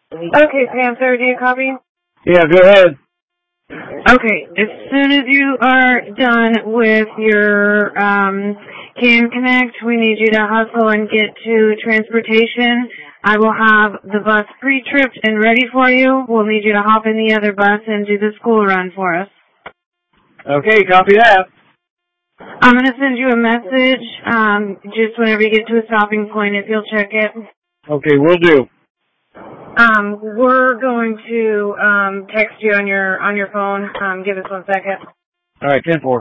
Okay, Panther, do you copy? Yeah, go ahead. Okay, as soon as you are done with your Can Connect, we need you to hustle and get to transportation. I will have the bus pre-tripped and ready for you. We'll need you to hop in the other bus and do the school run for us. Okay, copy that. I'm going to send you a message just whenever you get to a stopping point if you'll check it. Okay, will do. We're going to text you on your phone. Give us 1 second. All right, 10-4.